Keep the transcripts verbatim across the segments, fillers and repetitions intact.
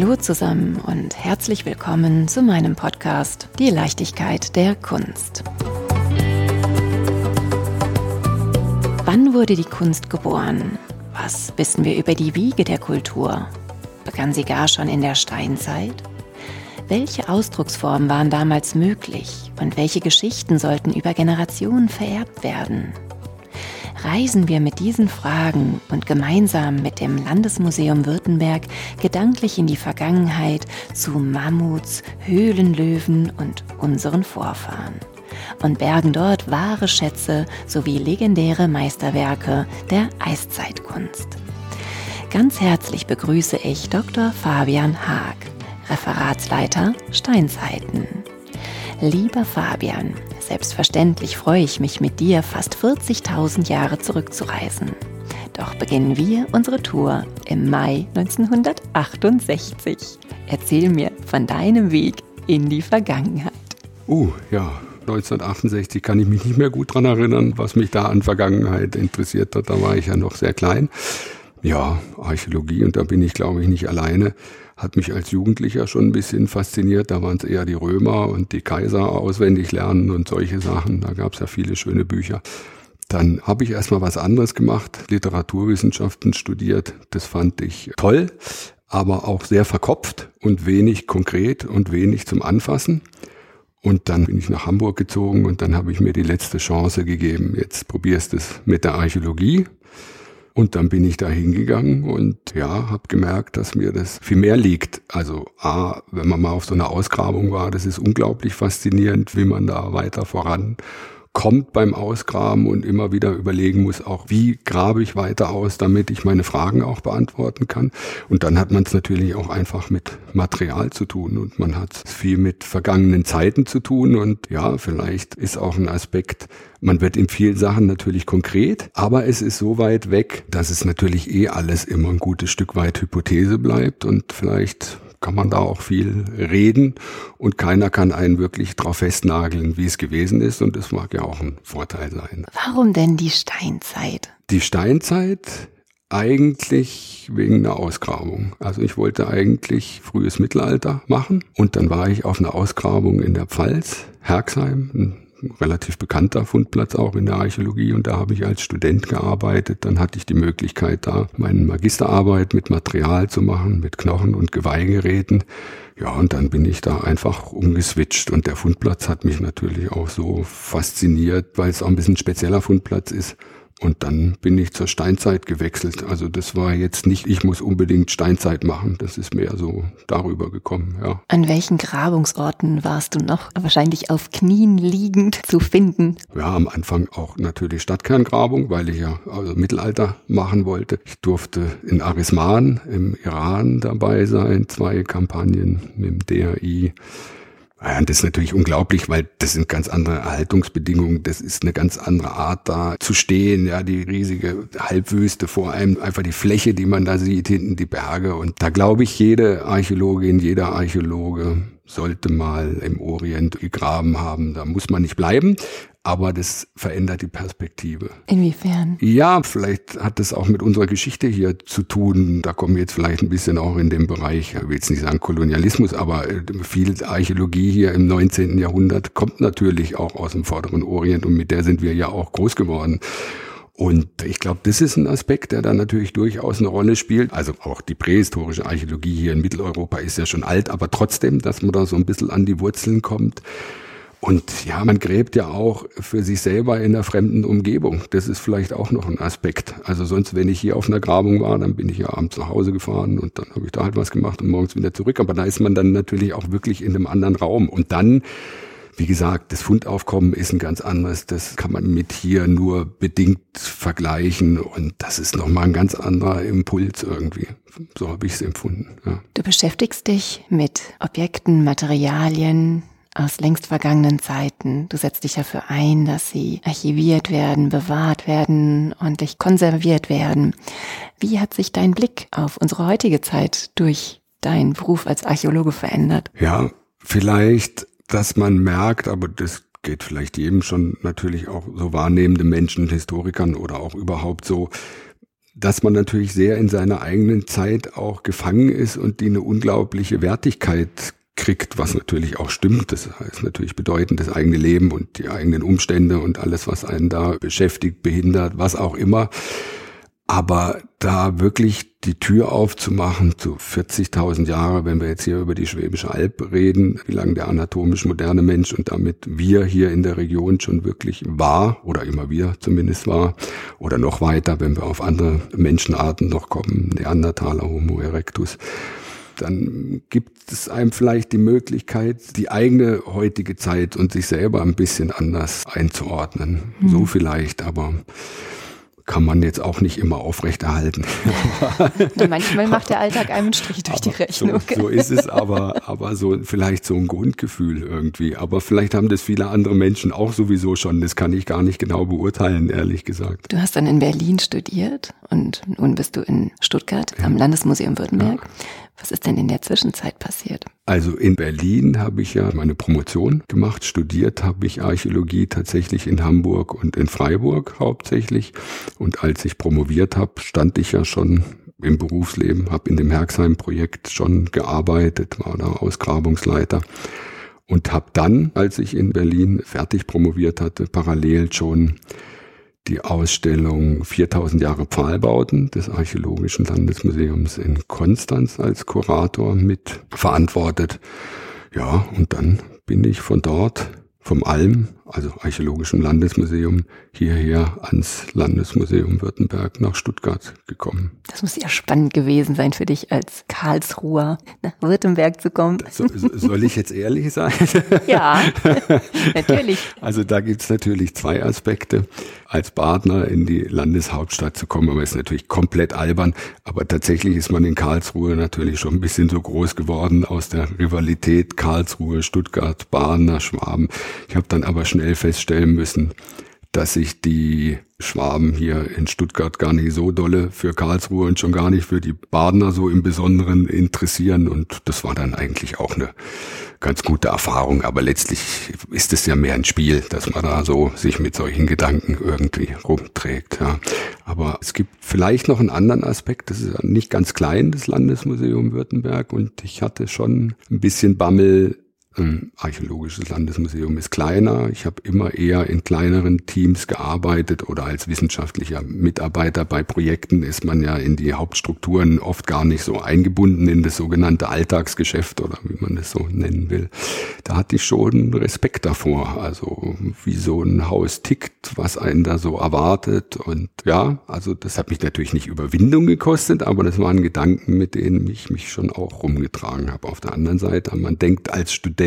Hallo zusammen und herzlich willkommen zu meinem Podcast Die Leichtigkeit der Kunst. Wann wurde die Kunst geboren? Was wissen wir über die Wiege der Kultur? Begann sie gar schon in der Steinzeit? Welche Ausdrucksformen waren damals möglich und welche Geschichten sollten über Generationen vererbt werden? Reisen wir mit diesen Fragen und gemeinsam mit dem Landesmuseum Württemberg gedanklich in die Vergangenheit zu Mammuts, Höhlenlöwen und unseren Vorfahren und bergen dort wahre Schätze sowie legendäre Meisterwerke der Eiszeitkunst. Ganz herzlich begrüße ich Doktor Fabian Haag, Referatsleiter Steinzeiten. Lieber Fabian, selbstverständlich freue ich mich, mit dir fast vierzigtausend Jahre zurückzureisen. Doch beginnen wir unsere Tour im Mai neunzehnhundertachtundsechzig. Erzähl mir von deinem Weg in die Vergangenheit. Uh, ja, neunzehnhundertachtundsechzig kann ich mich nicht mehr gut dran erinnern, was mich da an Vergangenheit interessiert hat. Da war ich ja noch sehr klein. Ja, Archäologie, und da bin ich, glaube ich, nicht alleine, hat mich als Jugendlicher schon ein bisschen fasziniert. Da waren es eher die Römer und die Kaiser auswendig lernen und solche Sachen. Da gab es ja viele schöne Bücher. Dann habe ich erstmal was anderes gemacht, Literaturwissenschaften studiert. Das fand ich toll, aber auch sehr verkopft und wenig konkret und wenig zum Anfassen. Und dann bin ich nach Hamburg gezogen und dann habe ich mir die letzte Chance gegeben. Jetzt probierst du es mit der Archäologie. Und dann bin ich da hingegangen und ja, habe gemerkt, dass mir das viel mehr liegt. Also A, wenn man mal auf so einer Ausgrabung war, das ist unglaublich faszinierend, wie man da weiter vorankommt beim Ausgraben und immer wieder überlegen muss, auch wie grabe ich weiter aus, damit ich meine Fragen auch beantworten kann. Und dann hat man es natürlich auch einfach mit Material zu tun und man hat viel mit vergangenen Zeiten zu tun und ja, vielleicht ist auch ein Aspekt, man wird in vielen Sachen natürlich konkret, aber es ist so weit weg, dass es natürlich eh alles immer ein gutes Stück weit Hypothese bleibt und vielleicht kann man da auch viel reden und keiner kann einen wirklich drauf festnageln, wie es gewesen ist und das mag ja auch ein Vorteil sein. Warum denn die Steinzeit? Die Steinzeit eigentlich wegen einer Ausgrabung. Also ich wollte eigentlich frühes Mittelalter machen und dann war ich auf einer Ausgrabung in der Pfalz, Herxheim, ein relativ bekannter Fundplatz auch in der Archäologie und da habe ich als Student gearbeitet. Dann hatte ich die Möglichkeit, da meine Magisterarbeit mit Material zu machen, mit Knochen- und Geweihgeräten. Ja, und dann bin ich da einfach umgeswitcht und der Fundplatz hat mich natürlich auch so fasziniert, weil es auch ein bisschen ein spezieller Fundplatz ist. Und dann bin ich zur Steinzeit gewechselt. Also das war jetzt nicht, ich muss unbedingt Steinzeit machen. Das ist mehr so darüber gekommen, ja. An welchen Grabungsorten warst du noch wahrscheinlich auf Knien liegend zu finden? Ja, am Anfang auch natürlich Stadtkerngrabung, weil ich ja also Mittelalter machen wollte. Ich durfte in Arisman im Iran dabei sein, zwei Kampagnen mit dem D R I. Ja, und das ist natürlich unglaublich, weil das sind ganz andere Erhaltungsbedingungen, das ist eine ganz andere Art da zu stehen, ja, die riesige Halbwüste vor allem, einfach die Fläche, die man da sieht, hinten die Berge und da glaube ich, jede Archäologin, jeder Archäologe sollte mal im Orient gegraben haben, da muss man nicht bleiben, aber das verändert die Perspektive. Inwiefern? Ja, vielleicht hat das auch mit unserer Geschichte hier zu tun. Da kommen wir jetzt vielleicht ein bisschen auch in den Bereich, ich will jetzt nicht sagen Kolonialismus, aber viel Archäologie hier im neunzehnten Jahrhundert kommt natürlich auch aus dem Vorderen Orient und mit der sind wir ja auch groß geworden. Und ich glaube, das ist ein Aspekt, der da natürlich durchaus eine Rolle spielt. Also auch die prähistorische Archäologie hier in Mitteleuropa ist ja schon alt, aber trotzdem, dass man da so ein bisschen an die Wurzeln kommt. Und ja, man gräbt ja auch für sich selber in einer fremden Umgebung. Das ist vielleicht auch noch ein Aspekt. Also sonst, wenn ich hier auf einer Grabung war, dann bin ich ja abends nach Hause gefahren und dann habe ich da halt was gemacht und morgens wieder zurück. Aber da ist man dann natürlich auch wirklich in einem anderen Raum. Und dann, wie gesagt, das Fundaufkommen ist ein ganz anderes. Das kann man mit hier nur bedingt vergleichen. Und das ist nochmal ein ganz anderer Impuls irgendwie. So habe ich es empfunden. Ja. Du beschäftigst dich mit Objekten, Materialien aus längst vergangenen Zeiten. Du setzt dich dafür ein, dass sie archiviert werden, bewahrt werden und dich konserviert werden. Wie hat sich dein Blick auf unsere heutige Zeit durch deinen Beruf als Archäologe verändert? Ja, vielleicht, dass man merkt, aber das geht vielleicht jedem schon, natürlich auch so wahrnehmende Menschen, Historikern oder auch überhaupt so, dass man natürlich sehr in seiner eigenen Zeit auch gefangen ist und die eine unglaubliche Wertigkeit kriegt, was natürlich auch stimmt. Das heißt natürlich bedeutend, das eigene Leben und die eigenen Umstände und alles, was einen da beschäftigt, behindert, was auch immer. Aber da wirklich die Tür aufzumachen zu vierzigtausend Jahre, wenn wir jetzt hier über die Schwäbische Alb reden, wie lange der anatomisch moderne Mensch und damit wir hier in der Region schon wirklich war, oder immer wir zumindest war, oder noch weiter, wenn wir auf andere Menschenarten noch kommen, Neandertaler, Homo erectus, dann gibt es einem vielleicht die Möglichkeit, die eigene heutige Zeit und sich selber ein bisschen anders einzuordnen. Mhm. So vielleicht, aber kann man jetzt auch nicht immer aufrechterhalten. Na, manchmal macht der Alltag einem einen Strich durch die Rechnung. So, so ist es, aber, aber so vielleicht so ein Grundgefühl irgendwie. Aber vielleicht haben das viele andere Menschen auch sowieso schon. Das kann ich gar nicht genau beurteilen, ehrlich gesagt. Du hast dann in Berlin studiert und nun bist du in Stuttgart am Landesmuseum Württemberg. Ja. Was ist denn in der Zwischenzeit passiert? Also in Berlin habe ich ja meine Promotion gemacht. Studiert habe ich Archäologie tatsächlich in Hamburg und in Freiburg hauptsächlich. Und als ich promoviert habe, stand ich ja schon im Berufsleben, habe in dem Herxheim-Projekt schon gearbeitet, war da Ausgrabungsleiter. Und habe dann, als ich in Berlin fertig promoviert hatte, parallel schon die Ausstellung viertausend Jahre Pfahlbauten des Archäologischen Landesmuseums in Konstanz als Kurator mit verantwortet. Ja, und dann bin ich von dort, vom Alm, also Archäologischen Landesmuseum, hierher ans Landesmuseum Württemberg nach Stuttgart gekommen. Das muss ja spannend gewesen sein für dich als Karlsruher nach Württemberg zu kommen. So, soll ich jetzt ehrlich sein? Ja, natürlich. Also da gibt's natürlich zwei Aspekte. Als Partner in die Landeshauptstadt zu kommen, aber ist natürlich komplett albern. Aber tatsächlich ist man in Karlsruhe natürlich schon ein bisschen so groß geworden aus der Rivalität Karlsruhe, Stuttgart, Badener, Schwaben. Ich habe dann aber schnell feststellen müssen, dass sich die Schwaben hier in Stuttgart gar nicht so dolle für Karlsruhe und schon gar nicht für die Badener so im Besonderen interessieren. Und das war dann eigentlich auch eine ganz gute Erfahrung. Aber letztlich ist es ja mehr ein Spiel, dass man da so sich mit solchen Gedanken irgendwie rumträgt. Ja. Aber es gibt vielleicht noch einen anderen Aspekt. Das ist ja nicht ganz klein, das Landesmuseum Württemberg. Und ich hatte schon ein bisschen Bammel. Ein archäologisches Landesmuseum ist kleiner. Ich habe immer eher in kleineren Teams gearbeitet oder als wissenschaftlicher Mitarbeiter. Bei Projekten ist man ja in die Hauptstrukturen oft gar nicht so eingebunden in das sogenannte Alltagsgeschäft oder wie man das so nennen will. Da hatte ich schon Respekt davor, also wie so ein Haus tickt, was einen da so erwartet. Und ja, also das hat mich natürlich nicht Überwindung gekostet, aber das waren Gedanken, mit denen ich mich schon auch rumgetragen habe. Auf der anderen Seite, man denkt als Student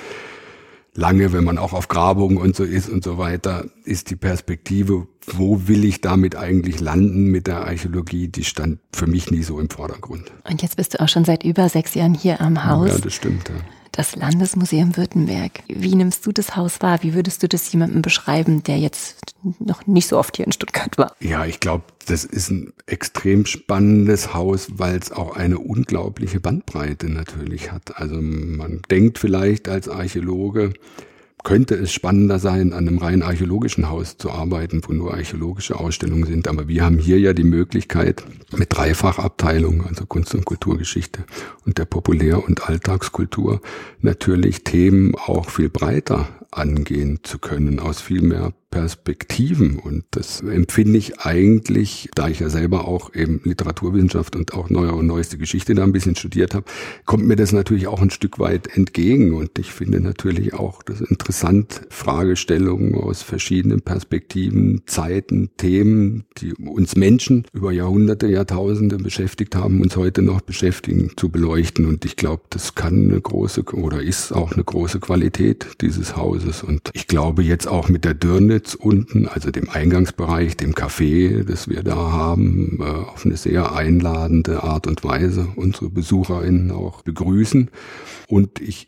lange, wenn man auch auf Grabungen und so ist und so weiter, ist die Perspektive, wo will ich damit eigentlich landen mit der Archäologie, die stand für mich nie so im Vordergrund. Und jetzt bist du auch schon seit über sechs Jahren hier am Haus. Ja, das stimmt, ja. Das Landesmuseum Württemberg. Wie nimmst du das Haus wahr? Wie würdest du das jemandem beschreiben, der jetzt noch nicht so oft hier in Stuttgart war? Ja, ich glaube, das ist ein extrem spannendes Haus, weil es auch eine unglaubliche Bandbreite natürlich hat. Also man denkt vielleicht als Archäologe, könnte es spannender sein, an einem rein archäologischen Haus zu arbeiten, wo nur archäologische Ausstellungen sind. Aber wir haben hier ja die Möglichkeit, mit Dreifachabteilungen, also Kunst- und Kulturgeschichte und der Populär- und Alltagskultur, natürlich Themen auch viel breiter angehen zu können, aus viel mehr Perspektiven. Und das empfinde ich eigentlich, da ich ja selber auch eben Literaturwissenschaft und auch neuere und neueste Geschichte da ein bisschen studiert habe, kommt mir das natürlich auch ein Stück weit entgegen. Und ich finde natürlich auch das interessant, Fragestellungen aus verschiedenen Perspektiven, Zeiten, Themen, die uns Menschen über Jahrhunderte, Jahrtausende beschäftigt haben, uns heute noch beschäftigen, zu beleuchten. Und ich glaube, das kann eine große oder ist auch eine große Qualität dieses Hauses. Und ich glaube jetzt auch mit der Dürnitz unten, also dem Eingangsbereich, dem Café, das wir da haben, auf eine sehr einladende Art und Weise unsere BesucherInnen auch begrüßen. Und ich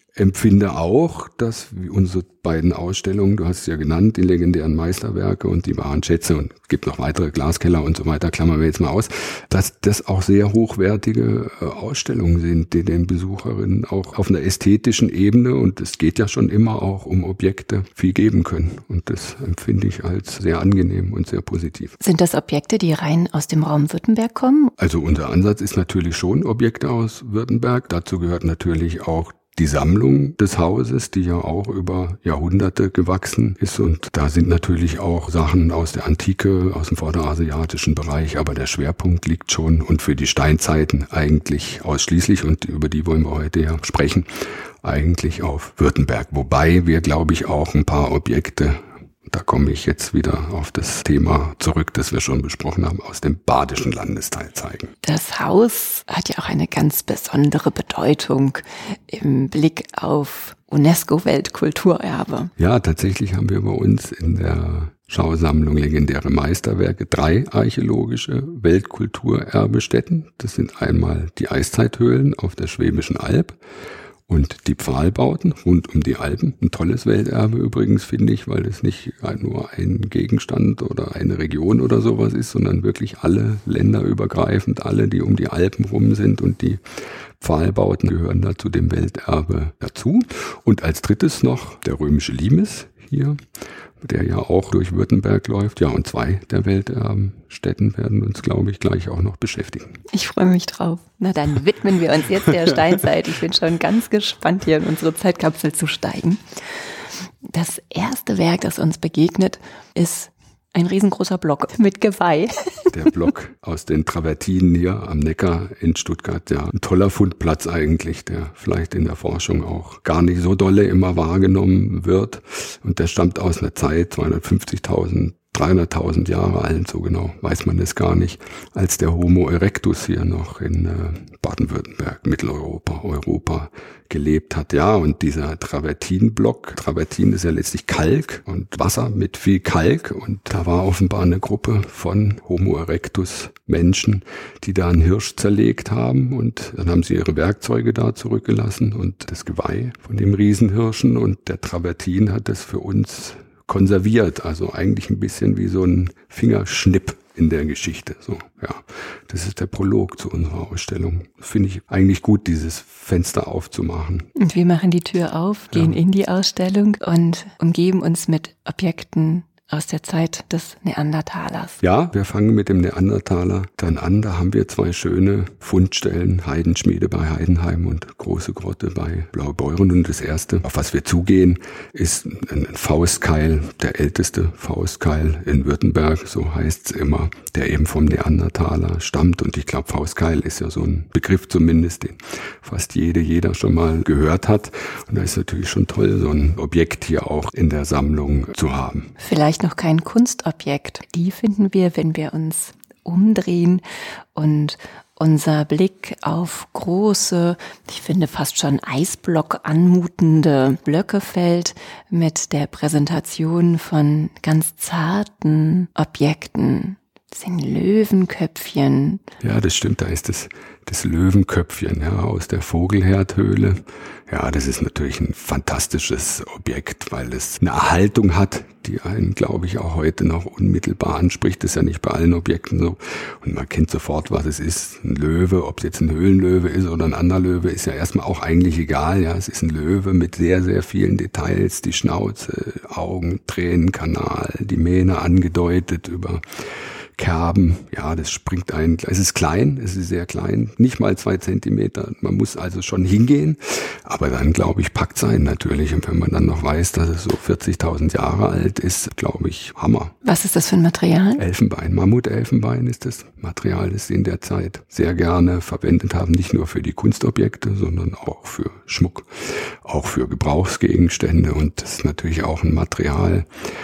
empfinde auch, dass unsere beiden Ausstellungen, du hast es ja genannt, die legendären Meisterwerke und die wahren Schätze, und es gibt noch weitere, Glaskeller und so weiter, klammern wir jetzt mal aus, dass das auch sehr hochwertige Ausstellungen sind, die den Besucherinnen auch auf einer ästhetischen Ebene, und es geht ja schon immer auch um Objekte, viel geben können. Und das empfinde ich als sehr angenehm und sehr positiv. Sind das Objekte, die rein aus dem Raum Württemberg kommen? Also unser Ansatz ist natürlich schon Objekte aus Württemberg. Dazu gehört natürlich auch die Sammlung des Hauses, die ja auch über Jahrhunderte gewachsen ist, und da sind natürlich auch Sachen aus der Antike, aus dem vorderasiatischen Bereich, aber der Schwerpunkt liegt schon und für die Steinzeiten eigentlich ausschließlich, und über die wollen wir heute ja sprechen, eigentlich auf Württemberg. Wobei wir, glaube ich, auch ein paar Objekte, da komme ich jetzt wieder auf das Thema zurück, das wir schon besprochen haben, aus dem badischen Landesteil zeigen. Das Haus hat ja auch eine ganz besondere Bedeutung im Blick auf UNESCO-Weltkulturerbe. Ja, tatsächlich haben wir bei uns in der Schausammlung Legendäre Meisterwerke drei archäologische Weltkulturerbestätten. Das sind einmal die Eiszeithöhlen auf der Schwäbischen Alb und die Pfahlbauten rund um die Alpen. Ein tolles Welterbe übrigens, finde ich, weil es nicht nur ein Gegenstand oder eine Region oder sowas ist, sondern wirklich alle länderübergreifend, alle, die um die Alpen rum sind, und die Pfahlbauten gehören da zu dem Welterbe dazu. Und als drittes noch der römische Limes hier, der ja auch durch Württemberg läuft. Ja, und zwei der Welterbenstätten werden uns, glaube ich, gleich auch noch beschäftigen. Ich freue mich drauf. Na, dann widmen wir uns jetzt der Steinzeit. Ich bin schon ganz gespannt, hier in unsere Zeitkapsel zu steigen. Das erste Werk, das uns begegnet, ist ein riesengroßer Block mit Geweih. Der Block aus den Travertinen hier am Neckar in Stuttgart, ja, ein toller Fundplatz eigentlich, der vielleicht in der Forschung auch gar nicht so dolle immer wahrgenommen wird. Und der stammt aus einer Zeit, zweihundertfünfzigtausend, dreihunderttausend Jahre alt, so genau weiß man es gar nicht, als der Homo erectus hier noch in äh, Baden-Württemberg, Mitteleuropa, Europa gelebt hat. Ja, und dieser Travertinblock, Travertin ist ja letztlich Kalk und Wasser mit viel Kalk, und da war offenbar eine Gruppe von Homo erectus Menschen, die da einen Hirsch zerlegt haben, und dann haben sie ihre Werkzeuge da zurückgelassen und das Geweih von dem Riesenhirschen, und der Travertin hat das für uns konserviert, also eigentlich ein bisschen wie so ein Fingerschnipp in der Geschichte. So, ja, das ist der Prolog zu unserer Ausstellung. Finde ich eigentlich gut, dieses Fenster aufzumachen. Und wir machen die Tür auf, gehen ja in die Ausstellung und umgeben uns mit Objekten aus der Zeit des Neandertalers. Ja, wir fangen mit dem Neandertaler dann an. Da haben wir zwei schöne Fundstellen, Heidenschmiede bei Heidenheim und Große Grotte bei Blaubeuren. Und das erste, auf was wir zugehen, ist ein Faustkeil, der älteste Faustkeil in Württemberg, so heißt es immer, der eben vom Neandertaler stammt. Und ich glaube, Faustkeil ist ja so ein Begriff zumindest, den fast jede, jeder schon mal gehört hat. Und da ist natürlich schon toll, so ein Objekt hier auch in der Sammlung zu haben. Vielleicht noch kein Kunstobjekt. Die finden wir, wenn wir uns umdrehen und unser Blick auf große, ich finde fast schon Eisblock anmutende Blöcke fällt mit der Präsentation von ganz zarten Objekten. Das sind Löwenköpfchen. Ja, das stimmt, da ist das, das Löwenköpfchen, ja, aus der Vogelherdhöhle. Ja, das ist natürlich ein fantastisches Objekt, weil es eine Erhaltung hat, die einen, glaube ich, auch heute noch unmittelbar anspricht. Das ist ja nicht bei allen Objekten so. Und man kennt sofort, was es ist. Ein Löwe, ob es jetzt ein Höhlenlöwe ist oder ein anderer Löwe, ist ja erstmal auch eigentlich egal. Ja, es ist ein Löwe mit sehr, sehr vielen Details. Die Schnauze, Augen, Tränenkanal, die Mähne angedeutet über Kerben, ja, das springt ein. Es ist klein, es ist sehr klein, nicht mal zwei Zentimeter. Man muss also schon hingehen, aber dann, glaube ich, packt es einen natürlich. Und wenn man dann noch weiß, dass es so vierzigtausend Jahre alt ist, glaube ich, Hammer. Was ist das für ein Material? Elfenbein, Mammutelfenbein ist das Material, das sie in der Zeit sehr gerne verwendet haben, nicht nur für die Kunstobjekte, sondern auch für Schmuck, auch für Gebrauchsgegenstände. Und das ist natürlich auch ein Material,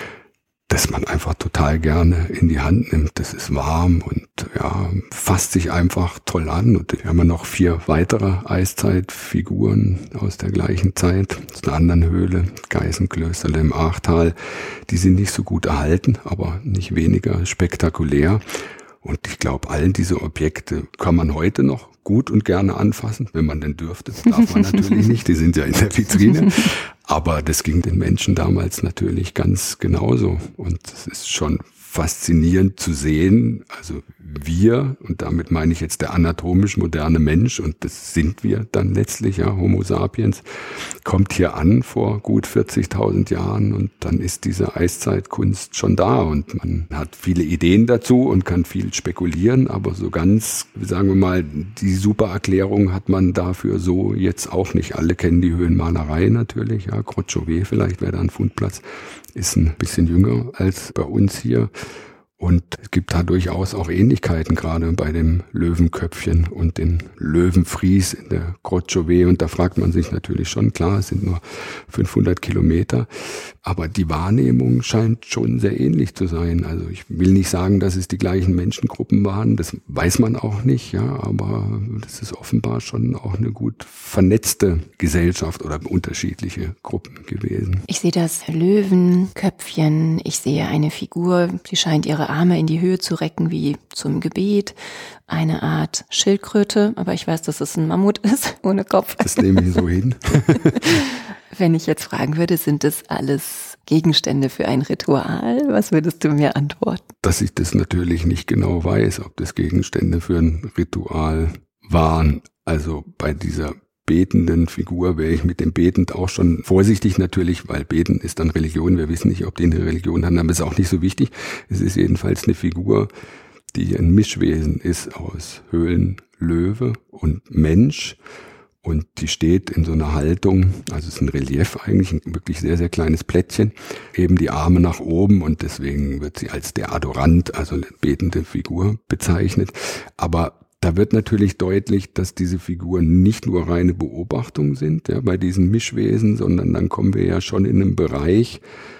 das man einfach total gerne in die Hand nimmt. Das ist warm und ja, fasst sich einfach toll an. Und wir haben ja noch vier weitere Eiszeitfiguren aus der gleichen Zeit, aus einer anderen Höhle, Geißenklösterle im Ahrtal. Die sind nicht so gut erhalten, aber nicht weniger spektakulär. Und ich glaube, all diese Objekte kann man heute noch gut und gerne anfassen, wenn man denn dürfte. Darf man natürlich nicht, die sind ja in der Vitrine. Aber das ging den Menschen damals natürlich ganz genauso. Und es ist schon faszinierend zu sehen, also wir, und damit meine ich jetzt der anatomisch moderne Mensch, und das sind wir dann letztlich, ja, Homo sapiens, kommt hier an vor gut vierzigtausend Jahren und dann ist diese Eiszeitkunst schon da und man hat viele Ideen dazu und kann viel spekulieren, aber so ganz, sagen wir mal, die super Erklärung hat man dafür so jetzt auch nicht. Alle kennen die Höhlenmalerei natürlich, ja, Grotte vielleicht wäre da ein Fundplatz, ist ein bisschen jünger als bei uns hier. Und es gibt da durchaus auch Ähnlichkeiten, gerade bei dem Löwenköpfchen und den Löwenfries in der Grotte Chauvet. Und da fragt man sich natürlich schon, klar, es sind nur fünfhundert Kilometer, aber die Wahrnehmung scheint schon sehr ähnlich zu sein. Also ich will nicht sagen, dass es die gleichen Menschengruppen waren, das weiß man auch nicht, ja, aber das ist offenbar schon auch eine gut vernetzte Gesellschaft oder unterschiedliche Gruppen gewesen. Ich sehe das Löwenköpfchen, ich sehe eine Figur, sie scheint ihre Arme in die Höhe zu recken wie zum Gebet, eine Art Schildkröte, aber ich weiß, dass es ein Mammut ist, ohne Kopf. Das nehme ich so hin. Wenn ich jetzt fragen würde, sind das alles Gegenstände für ein Ritual? Was würdest du mir antworten? Dass ich das natürlich nicht genau weiß, ob das Gegenstände für ein Ritual waren. Also bei dieser betenden Figur wäre ich mit dem Betend auch schon vorsichtig natürlich, weil Beten ist dann Religion. Wir wissen nicht, ob die eine Religion haben, aber ist auch nicht so wichtig. Es ist jedenfalls eine Figur, die ein Mischwesen ist aus Höhlenlöwe und Mensch. Und die steht in so einer Haltung, also es ist ein Relief eigentlich, ein wirklich sehr, sehr kleines Plättchen, eben die Arme nach oben und deswegen wird sie als der Adorant, also eine betende Figur bezeichnet. Aber da wird natürlich deutlich, dass diese Figuren nicht nur reine Beobachtung sind, ja, bei diesen Mischwesen, sondern dann kommen wir ja schon in einen Bereich,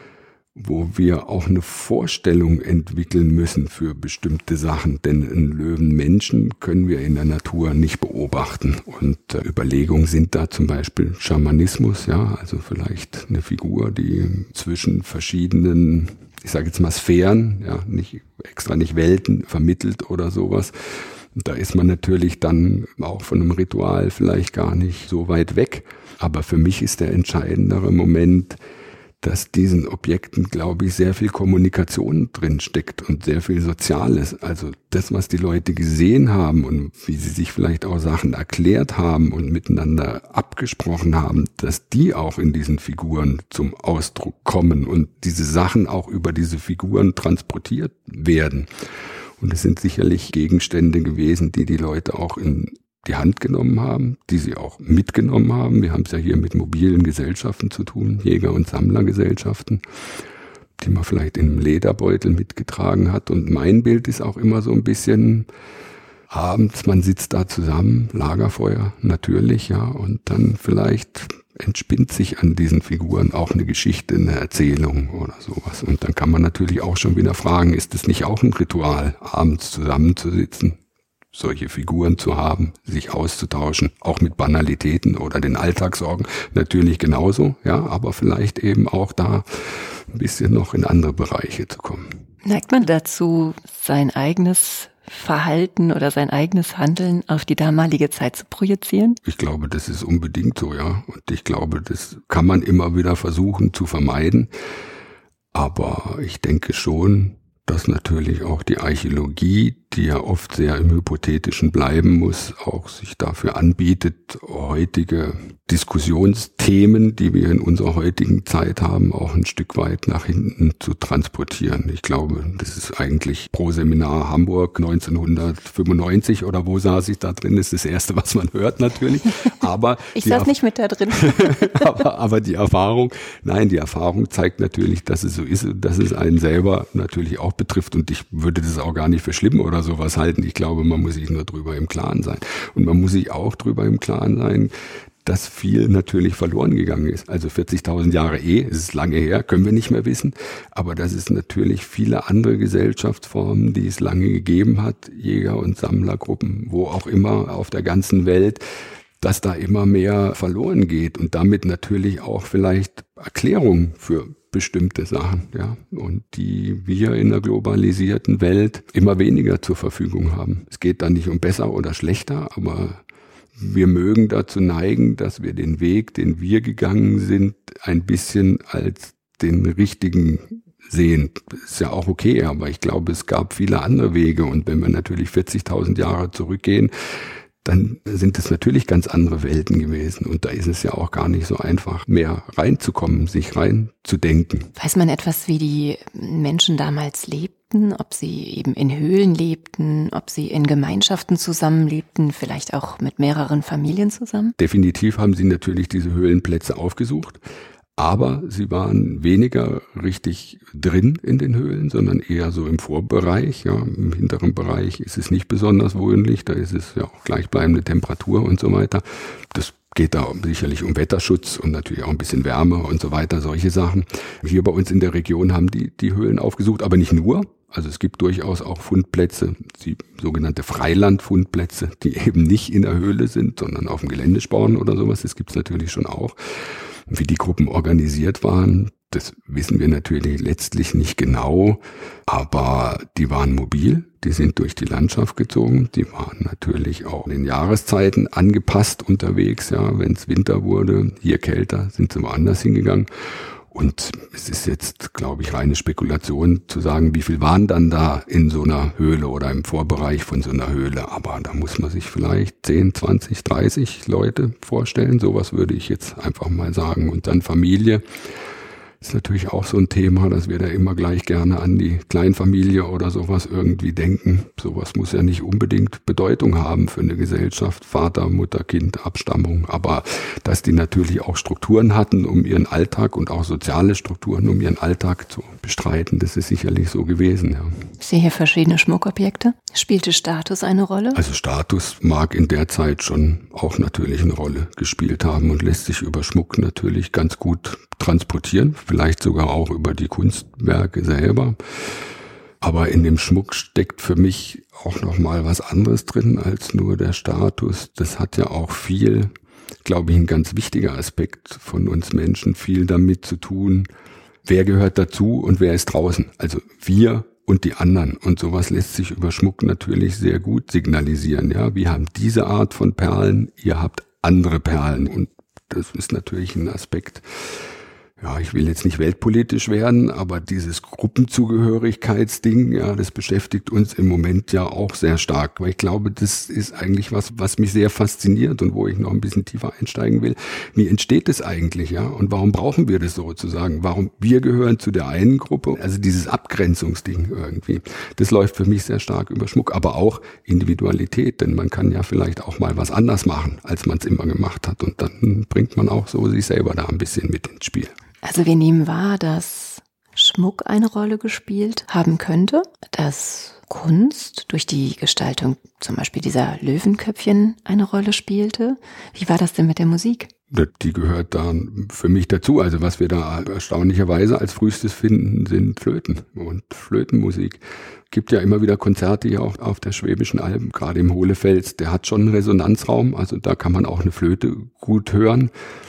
wo wir auch eine Vorstellung entwickeln müssen für bestimmte Sachen. Denn einen Löwenmenschen können wir in der Natur nicht beobachten. Und äh, Überlegungen sind da zum Beispiel Schamanismus, ja, also vielleicht eine Figur, die zwischen verschiedenen, ich sage jetzt mal Sphären, ja, nicht extra nicht Welten vermittelt oder sowas. Da ist man natürlich dann auch von einem Ritual vielleicht gar nicht so weit weg. Aber für mich ist der entscheidendere Moment, dass diesen Objekten, glaube ich, sehr viel Kommunikation drin steckt und sehr viel Soziales. Also das, was die Leute gesehen haben und wie sie sich vielleicht auch Sachen erklärt haben und miteinander abgesprochen haben, dass die auch in diesen Figuren zum Ausdruck kommen und diese Sachen auch über diese Figuren transportiert werden. Und es sind sicherlich Gegenstände gewesen, die die Leute auch in die Hand genommen haben, die sie auch mitgenommen haben. Wir haben es ja hier mit mobilen Gesellschaften zu tun, Jäger- und Sammlergesellschaften, die man vielleicht in einem Lederbeutel mitgetragen hat. Und mein Bild ist auch immer so ein bisschen abends, man sitzt da zusammen, Lagerfeuer natürlich, ja, und dann vielleicht entspinnt sich an diesen Figuren auch eine Geschichte, eine Erzählung oder sowas. Und dann kann man natürlich auch schon wieder fragen, ist es nicht auch ein Ritual, abends zusammenzusitzen, solche Figuren zu haben, sich auszutauschen, auch mit Banalitäten oder den Alltagssorgen, natürlich genauso, ja, aber vielleicht eben auch da ein bisschen noch in andere Bereiche zu kommen. Neigt man dazu, sein eigenes Verhalten oder sein eigenes Handeln auf die damalige Zeit zu projizieren? Ich glaube, das ist unbedingt so, ja. Und ich glaube, das kann man immer wieder versuchen zu vermeiden. Aber ich denke schon, dass natürlich auch die Archäologie, die ja oft sehr im Hypothetischen bleiben muss, auch sich dafür anbietet, heutige Diskussionsthemen, die wir in unserer heutigen Zeit haben, auch ein Stück weit nach hinten zu transportieren. Ich glaube, das ist eigentlich pro Seminar Hamburg neunzehnhundertfünfundneunzig oder wo saß ich da drin, ist das Erste, was man hört natürlich. Aber ich saß nicht mit da drin. aber, aber die Erfahrung, nein, die Erfahrung zeigt natürlich, dass es so ist und dass es einen selber natürlich auch betrifft und ich würde das auch gar nicht für schlimm oder sowas halten. Ich glaube, man muss sich nur drüber im Klaren sein. Und man muss sich auch drüber im Klaren sein, dass viel natürlich verloren gegangen ist. Also vierzigtausend Jahre eh, es ist lange her, können wir nicht mehr wissen. Aber dass es natürlich viele andere Gesellschaftsformen, die es lange gegeben hat, Jäger- und Sammlergruppen, wo auch immer auf der ganzen Welt, dass da immer mehr verloren geht und damit natürlich auch vielleicht Erklärung für bestimmte Sachen, ja, und die wir in der globalisierten Welt immer weniger zur Verfügung haben. Es geht da nicht um besser oder schlechter, aber wir mögen dazu neigen, dass wir den Weg, den wir gegangen sind, ein bisschen als den richtigen sehen. Ist ja auch okay, aber ich glaube, es gab viele andere Wege und wenn wir natürlich vierzigtausend Jahre zurückgehen, dann sind es natürlich ganz andere Welten gewesen. Und da ist es ja auch gar nicht so einfach, mehr reinzukommen, sich reinzudenken. Weiß man etwas, wie die Menschen damals lebten? Ob sie eben in Höhlen lebten, ob sie in Gemeinschaften zusammenlebten, vielleicht auch mit mehreren Familien zusammen? Definitiv haben sie natürlich diese Höhlenplätze aufgesucht. Aber sie waren weniger richtig drin in den Höhlen, sondern eher so im Vorbereich. Ja, im hinteren Bereich ist es nicht besonders wohnlich, da ist es ja auch gleichbleibende Temperatur und so weiter. Das geht da sicherlich um Wetterschutz und natürlich auch ein bisschen Wärme und so weiter, solche Sachen. Hier bei uns in der Region haben die die Höhlen aufgesucht, aber nicht nur. Also es gibt durchaus auch Fundplätze, die sogenannte Freilandfundplätze, die eben nicht in der Höhle sind, sondern auf dem Geländesporn oder sowas. Das gibt's natürlich schon auch. Wie die Gruppen organisiert waren, das wissen wir natürlich letztlich nicht genau, aber die waren mobil, die sind durch die Landschaft gezogen, die waren natürlich auch in den Jahreszeiten angepasst unterwegs, ja, wenn es Winter wurde, hier kälter, sind sie woanders hingegangen. Und es ist jetzt, glaube ich, reine Spekulation zu sagen, wie viel waren dann da in so einer Höhle oder im Vorbereich von so einer Höhle. Aber da muss man sich vielleicht zehn, zwanzig, dreißig Leute vorstellen. Sowas würde ich jetzt einfach mal sagen. Und dann Familie. Ist natürlich auch so ein Thema, dass wir da immer gleich gerne an die Kleinfamilie oder sowas irgendwie denken. Sowas muss ja nicht unbedingt Bedeutung haben für eine Gesellschaft. Vater, Mutter, Kind, Abstammung. Aber dass die natürlich auch Strukturen hatten, um ihren Alltag und auch soziale Strukturen, um ihren Alltag zu bestreiten, das ist sicherlich so gewesen. Ja. Ich sehe hier verschiedene Schmuckobjekte. Spielte Status eine Rolle? Also Status mag in der Zeit schon auch natürlich eine Rolle gespielt haben und lässt sich über Schmuck natürlich ganz gut transportieren, vielleicht sogar auch über die Kunstwerke selber. Aber in dem Schmuck steckt für mich auch noch mal was anderes drin als nur der Status. Das hat ja auch viel, glaube ich, ein ganz wichtiger Aspekt von uns Menschen, viel damit zu tun, wer gehört dazu und wer ist draußen. Also wir und die anderen. Und sowas lässt sich über Schmuck natürlich sehr gut signalisieren. Ja, wir haben diese Art von Perlen, ihr habt andere Perlen. Und das ist natürlich ein Aspekt. Ja, ich will jetzt nicht weltpolitisch werden, aber dieses Gruppenzugehörigkeitsding, ja, das beschäftigt uns im Moment ja auch sehr stark. Weil ich glaube, das ist eigentlich was, was mich sehr fasziniert und wo ich noch ein bisschen tiefer einsteigen will. Wie entsteht das eigentlich, ja? Und warum brauchen wir das sozusagen? Warum wir gehören zu der einen Gruppe? Also dieses Abgrenzungsding irgendwie. Das läuft für mich sehr stark über Schmuck, aber auch Individualität, denn man kann ja vielleicht auch mal was anders machen, als man es immer gemacht hat. Und dann bringt man auch so sich selber da ein bisschen mit ins Spiel. Also wir nehmen wahr, dass Schmuck eine Rolle gespielt haben könnte, dass Kunst durch die Gestaltung zum Beispiel dieser Löwenköpfchen eine Rolle spielte. Wie war das denn mit der Musik? Die gehört da für mich dazu. Also was wir da erstaunlicherweise als frühestes finden, sind Flöten und Flötenmusik. Gibt ja immer wieder Konzerte hier auch auf der Schwäbischen Alb, gerade im Hohlefels. Der hat schon einen Resonanzraum, also da kann man auch eine Flöte gut hören.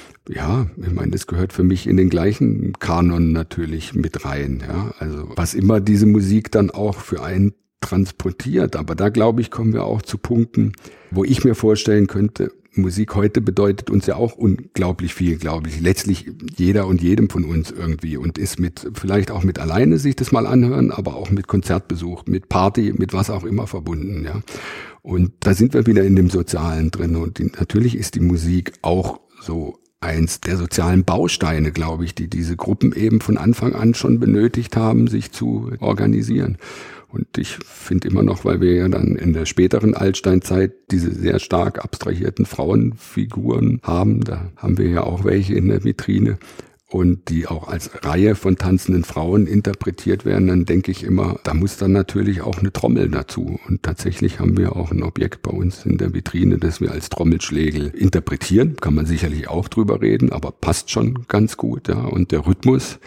Ja, ich meine, das gehört für mich in den gleichen Kanon natürlich mit rein. Ja, also was immer diese Musik dann auch für einen transportiert. Aber da, glaube ich, kommen wir auch zu Punkten, wo ich mir vorstellen könnte, Musik heute bedeutet uns ja auch unglaublich viel, glaube ich. Letztlich jeder und jedem von uns irgendwie und ist mit, vielleicht auch mit alleine sich das mal anhören, aber auch mit Konzertbesuch, mit Party, mit was auch immer verbunden, ja. Und da sind wir wieder in dem Sozialen drin und die, natürlich ist die Musik auch so eins der sozialen Bausteine, glaube ich, die diese Gruppen eben von Anfang an schon benötigt haben, sich zu organisieren. Und ich finde immer noch, weil wir ja dann in der späteren Altsteinzeit diese sehr stark abstrahierten Frauenfiguren haben, da haben wir ja auch welche in der Vitrine und die auch als Reihe von tanzenden Frauen interpretiert werden, dann denke ich immer, da muss dann natürlich auch eine Trommel dazu. Und tatsächlich haben wir auch ein Objekt bei uns in der Vitrine, das wir als Trommelschlägel interpretieren. Kann man sicherlich auch drüber reden, aber passt schon ganz gut. Ja. Und der Rhythmus,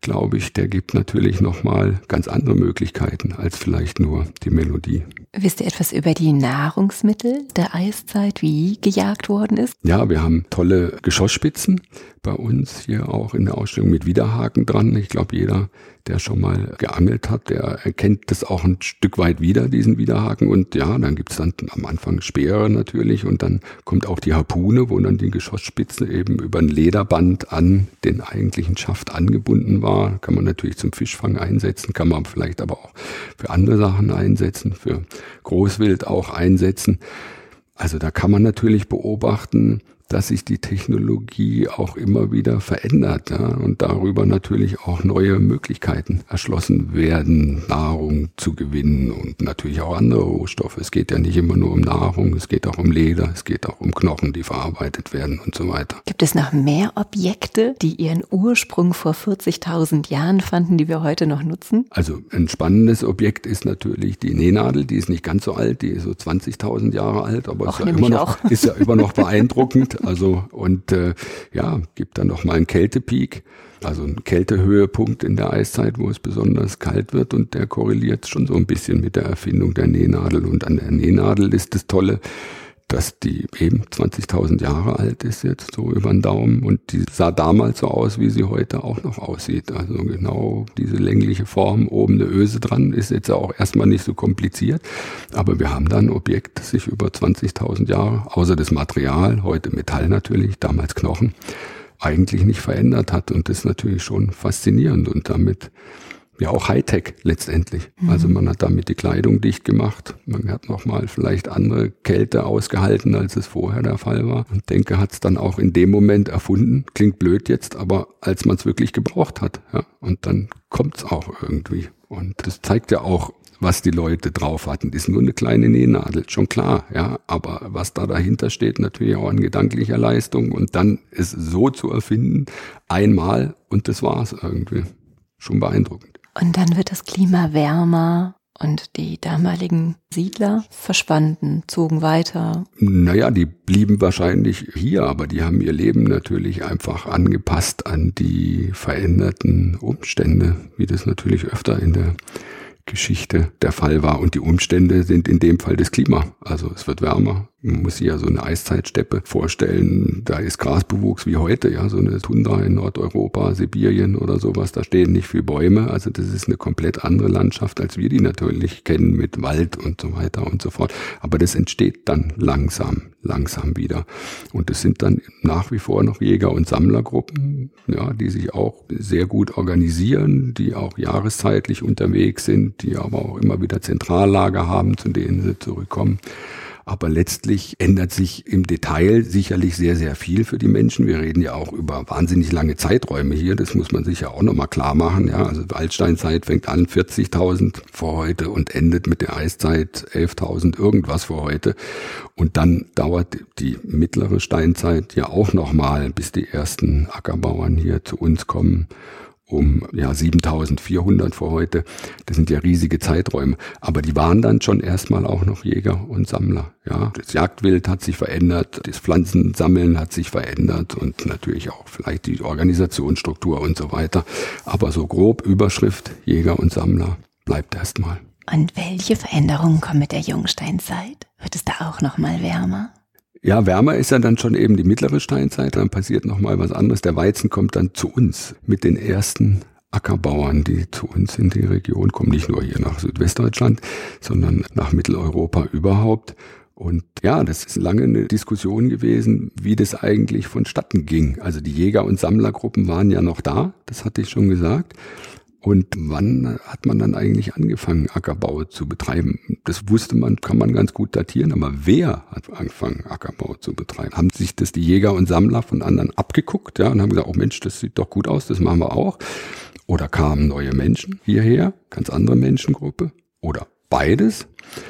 glaube ich, der gibt natürlich nochmal ganz andere Möglichkeiten als vielleicht nur die Melodie. Wisst ihr etwas über die Nahrungsmittel der Eiszeit, wie gejagt worden ist? Ja, wir haben tolle Geschossspitzen bei uns hier auch in der Ausstellung mit Widerhaken dran. Ich glaube, jeder, der schon mal geangelt hat, der erkennt das auch ein Stück weit wieder, diesen Widerhaken. Und ja, dann gibt's dann am Anfang Speere natürlich und dann kommt auch die Harpune, wo dann die Geschossspitze eben über ein Lederband an den eigentlichen Schaft angebunden war. Kann man natürlich zum Fischfang einsetzen, kann man vielleicht aber auch für andere Sachen einsetzen, für Großwild auch einsetzen. Also da kann man natürlich beobachten, dass sich die Technologie auch immer wieder verändert, ja, und darüber natürlich auch neue Möglichkeiten erschlossen werden, Nahrung zu gewinnen und natürlich auch andere Rohstoffe. Es geht ja nicht immer nur um Nahrung, es geht auch um Leder, es geht auch um Knochen, die verarbeitet werden und so weiter. Gibt es noch mehr Objekte, die ihren Ursprung vor vierzigtausend Jahren fanden, die wir heute noch nutzen? Also ein spannendes Objekt ist natürlich die Nähnadel, die ist nicht ganz so alt, die ist so zwanzigtausend Jahre alt, aber ist ja, immer noch, ist ja immer noch beeindruckend. Also und äh, ja, gibt dann noch mal einen Kältepeak, also einen Kältehöhepunkt in der Eiszeit, wo es besonders kalt wird und der korreliert schon so ein bisschen mit der Erfindung der Nähnadel. Und an der Nähnadel ist das Tolle, dass die eben zwanzigtausend Jahre alt ist jetzt, so über den Daumen. Und die sah damals so aus, wie sie heute auch noch aussieht. Also genau diese längliche Form, oben eine Öse dran, ist jetzt auch erstmal nicht so kompliziert. Aber wir haben da ein Objekt, das sich über zwanzigtausend Jahre, außer das Material, heute Metall natürlich, damals Knochen, eigentlich nicht verändert hat. Und das ist natürlich schon faszinierend und damit ja auch Hightech letztendlich. Mhm. Also man hat damit die Kleidung dicht gemacht. Man hat nochmal vielleicht andere Kälte ausgehalten, als es vorher der Fall war. Und denke, hat es dann auch in dem Moment erfunden. Klingt blöd jetzt, aber als man es wirklich gebraucht hat. Ja, und dann kommt es auch irgendwie. Und das zeigt ja auch, was die Leute drauf hatten. Das ist nur eine kleine Nähnadel, schon klar. Ja, aber was da dahinter steht, natürlich auch an gedanklicher Leistung. Und dann es so zu erfinden, einmal und das war's irgendwie. Schon beeindruckend. Und dann wird das Klima wärmer und die damaligen Siedler verschwanden, zogen weiter. Naja, die blieben wahrscheinlich hier, aber die haben ihr Leben natürlich einfach angepasst an die veränderten Umstände, wie das natürlich öfter in der Geschichte der Fall war. Und die Umstände sind in dem Fall das Klima. Also es wird wärmer. Man muss sich ja so eine Eiszeitsteppe vorstellen. Da ist Grasbewuchs wie heute, ja, so eine Tundra in Nordeuropa, Sibirien oder sowas. Da stehen nicht viele Bäume. Also das ist eine komplett andere Landschaft, als wir die natürlich kennen mit Wald und so weiter und so fort. Aber das entsteht dann langsam, langsam wieder. Und es sind dann nach wie vor noch Jäger- und Sammlergruppen, ja, die sich auch sehr gut organisieren, die auch jahreszeitlich unterwegs sind, die aber auch immer wieder Zentrallager haben, zu denen sie zurückkommen. Aber letztlich ändert sich im Detail sicherlich sehr, sehr viel für die Menschen. Wir reden ja auch über wahnsinnig lange Zeiträume hier. Das muss man sich ja auch nochmal klar machen. Ja, also die Altsteinzeit fängt an vierzigtausend vor heute und endet mit der Eiszeit elftausend irgendwas vor heute. Und dann dauert die mittlere Steinzeit ja auch nochmal, bis die ersten Ackerbauern hier zu uns kommen. Um ja siebentausendvierhundert vor heute. Das sind ja riesige Zeiträume. Aber die waren dann schon erstmal auch noch Jäger und Sammler. Ja, das Jagdwild hat sich verändert, das Pflanzensammeln hat sich verändert und natürlich auch vielleicht die Organisationsstruktur und so weiter. Aber so grob Überschrift Jäger und Sammler bleibt erstmal. Und welche Veränderungen kommen mit der Jungsteinzeit? Wird es da auch noch mal wärmer? Ja, wärmer ist ja dann schon eben die mittlere Steinzeit, dann passiert nochmal was anderes. Der Weizen kommt dann zu uns mit den ersten Ackerbauern, die zu uns in die Region kommen, nicht nur hier nach Südwestdeutschland, sondern nach Mitteleuropa überhaupt. Und ja, das ist lange eine Diskussion gewesen, wie das eigentlich vonstatten ging. Also die Jäger- und Sammlergruppen waren ja noch da, das hatte ich schon gesagt. Und wann hat man dann eigentlich angefangen, Ackerbau zu betreiben? Das wusste man, kann man ganz gut datieren, aber wer hat angefangen, Ackerbau zu betreiben? Haben sich das die Jäger und Sammler von anderen abgeguckt, ja, und haben gesagt, oh Mensch, das sieht doch gut aus, das machen wir auch. Oder kamen neue Menschen hierher, ganz andere Menschengruppe? Oder beides?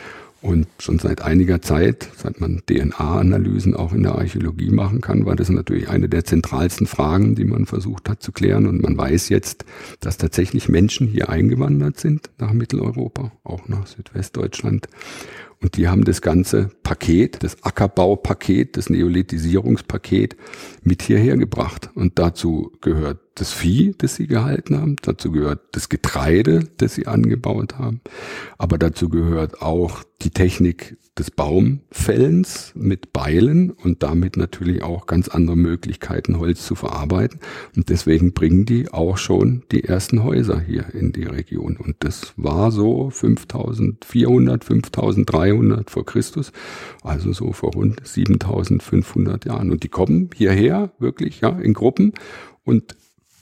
Und schon seit einiger Zeit, seit man D N A-Analysen auch in der Archäologie machen kann, war das natürlich eine der zentralsten Fragen, die man versucht hat zu klären. Und man weiß jetzt, dass tatsächlich Menschen hier eingewandert sind nach Mitteleuropa, auch nach Südwestdeutschland. Und die haben das ganze Paket, das Ackerbaupaket, das Neolithisierungspaket mit hierher gebracht. Und dazu gehört das Vieh, das sie gehalten haben, dazu gehört das Getreide, das sie angebaut haben, aber dazu gehört auch die Technik des Baumfällens mit Beilen und damit natürlich auch ganz andere Möglichkeiten, Holz zu verarbeiten. Und deswegen bringen die auch schon die ersten Häuser hier in die Region. Und das war so fünftausendvierhundert, fünftausenddreihundert vor Christus, also so vor rund siebentausendfünfhundert Jahren. Und die kommen hierher wirklich ja in Gruppen und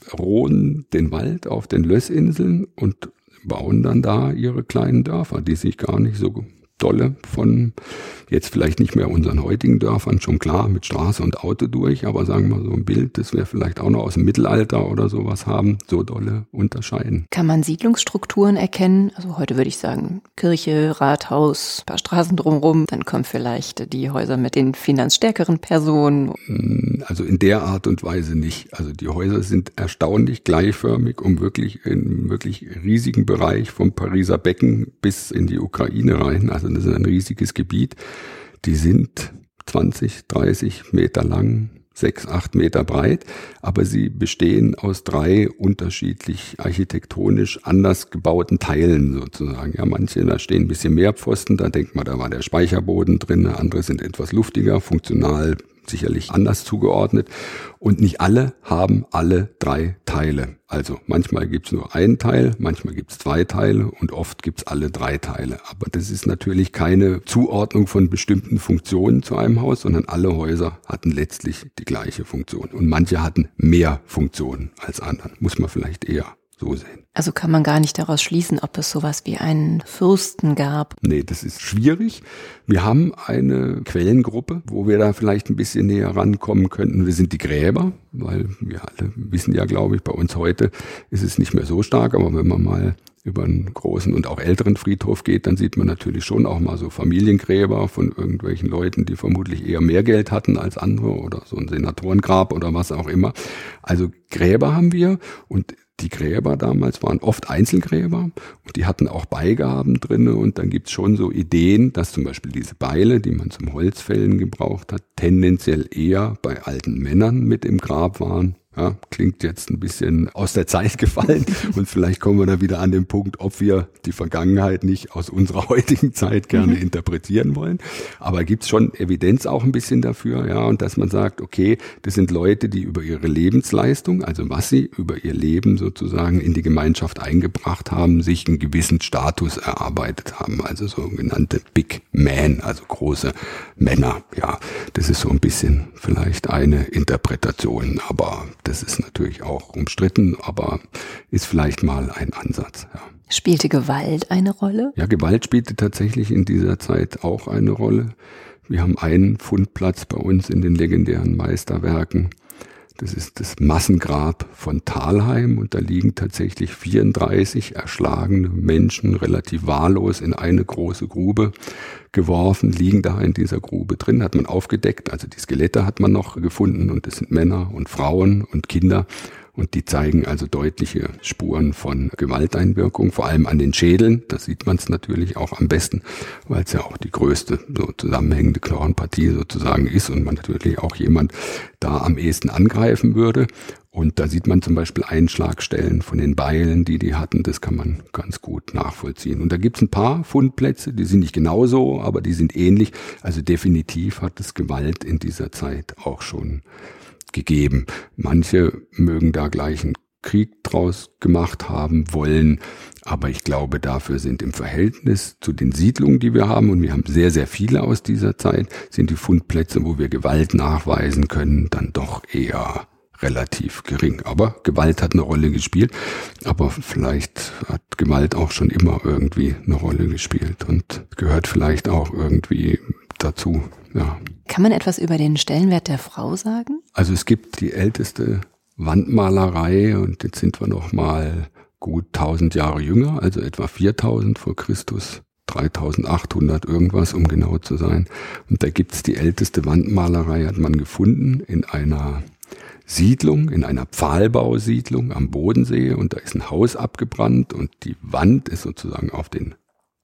roden den Wald auf den Lössinseln und bauen dann da ihre kleinen Dörfer, die sich gar nicht so dolle von jetzt vielleicht nicht mehr unseren heutigen Dörfern, schon klar mit Straße und Auto durch, aber sagen wir mal so ein Bild, das wir vielleicht auch noch aus dem Mittelalter oder sowas haben, so dolle unterscheiden. Kann man Siedlungsstrukturen erkennen? Also heute würde ich sagen Kirche, Rathaus, paar Straßen drumherum, dann kommen vielleicht die Häuser mit den finanzstärkeren Personen. Also in der Art und Weise nicht. Also die Häuser sind erstaunlich gleichförmig, um wirklich in wirklich riesigen Bereich vom Pariser Becken bis in die Ukraine rein, also das ist ein riesiges Gebiet. Die sind zwanzig, dreißig Meter lang, sechs, acht Meter breit, aber sie bestehen aus drei unterschiedlich architektonisch anders gebauten Teilen sozusagen. Ja, manche, da stehen ein bisschen mehr Pfosten, da denkt man, da war der Speicherboden drin, andere sind etwas luftiger, funktional sicherlich anders zugeordnet und nicht alle haben alle drei Teile. Also manchmal gibt's nur einen Teil, manchmal gibt's zwei Teile und oft gibt's alle drei Teile. Aber das ist natürlich keine Zuordnung von bestimmten Funktionen zu einem Haus, sondern alle Häuser hatten letztlich die gleiche Funktion. Und manche hatten mehr Funktionen als andere. Muss man vielleicht eher so sehen. Also kann man gar nicht daraus schließen, ob es sowas wie einen Fürsten gab? Nee, das ist schwierig. Wir haben eine Quellengruppe, wo wir da vielleicht ein bisschen näher rankommen könnten. Wir sind die Gräber, weil wir alle wissen ja, glaube ich, bei uns heute ist es nicht mehr so stark, aber wenn man mal über einen großen und auch älteren Friedhof geht, dann sieht man natürlich schon auch mal so Familiengräber von irgendwelchen Leuten, die vermutlich eher mehr Geld hatten als andere oder so ein Senatorengrab oder was auch immer. Also Gräber haben wir und die Gräber damals waren oft Einzelgräber und die hatten auch Beigaben drinne und dann gibt's schon so Ideen, dass zum Beispiel diese Beile, die man zum Holzfällen gebraucht hat, tendenziell eher bei alten Männern mit im Grab waren. Ja, klingt jetzt ein bisschen aus der Zeit gefallen und vielleicht kommen wir da wieder an den Punkt, ob wir die Vergangenheit nicht aus unserer heutigen Zeit gerne mhm. interpretieren wollen. Aber gibt's schon Evidenz auch ein bisschen dafür, ja, und dass man sagt, okay, das sind Leute, die über ihre Lebensleistung, also was sie über ihr Leben sozusagen in die Gemeinschaft eingebracht haben, sich einen gewissen Status erarbeitet haben, also sogenannte Big Men, also große Männer, ja. Das ist so ein bisschen vielleicht eine Interpretation, aber das ist natürlich auch umstritten, aber ist vielleicht mal ein Ansatz. Ja. Spielte Gewalt eine Rolle? Ja, Gewalt spielte tatsächlich in dieser Zeit auch eine Rolle. Wir haben einen Fundplatz bei uns in den legendären Meisterwerken. Das ist das Massengrab von Thalheim und da liegen tatsächlich vierunddreißig erschlagene Menschen relativ wahllos in eine große Grube geworfen, liegen da in dieser Grube drin, hat man aufgedeckt, also die Skelette hat man noch gefunden und es sind Männer und Frauen und Kinder und die zeigen also deutliche Spuren von Gewalteinwirkung, vor allem an den Schädeln, da sieht man es natürlich auch am besten, weil es ja auch die größte so zusammenhängende Knochenpartie sozusagen ist und man natürlich auch jemand da am ehesten angreifen würde. Und da sieht man zum Beispiel Einschlagstellen von den Beilen, die die hatten. Das kann man ganz gut nachvollziehen. Und da gibt's ein paar Fundplätze, die sind nicht genauso, aber die sind ähnlich. Also definitiv hat es Gewalt in dieser Zeit auch schon gegeben. Manche mögen da gleich einen Krieg draus gemacht haben wollen, aber ich glaube, dafür sind im Verhältnis zu den Siedlungen, die wir haben, und wir haben sehr, sehr viele aus dieser Zeit, sind die Fundplätze, wo wir Gewalt nachweisen können, dann doch eher relativ gering. Aber Gewalt hat eine Rolle gespielt, aber vielleicht hat Gewalt auch schon immer irgendwie eine Rolle gespielt und gehört vielleicht auch irgendwie dazu, ja. Kann man etwas über den Stellenwert der Frau sagen? Also es gibt die älteste Wandmalerei und jetzt sind wir noch mal gut tausend Jahre jünger, also etwa viertausend vor Christus, dreitausendachthundert irgendwas, um genau zu sein. Und da gibt's die älteste Wandmalerei, hat man gefunden in einer Siedlung, in einer Pfahlbausiedlung am Bodensee und da ist ein Haus abgebrannt und die Wand ist sozusagen auf den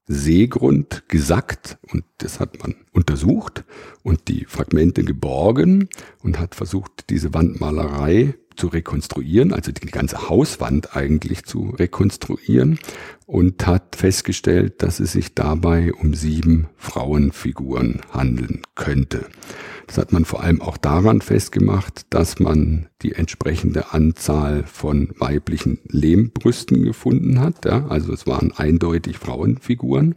Seegrund gesackt und das hat man untersucht und die Fragmente geborgen und hat versucht, diese Wandmalerei zu rekonstruieren, also die ganze Hauswand eigentlich zu rekonstruieren und hat festgestellt, dass es sich dabei um sieben Frauenfiguren handeln könnte. Das hat man vor allem auch daran festgemacht, dass man die entsprechende Anzahl von weiblichen Lehmbrüsten gefunden hat. Ja, also es waren eindeutig Frauenfiguren.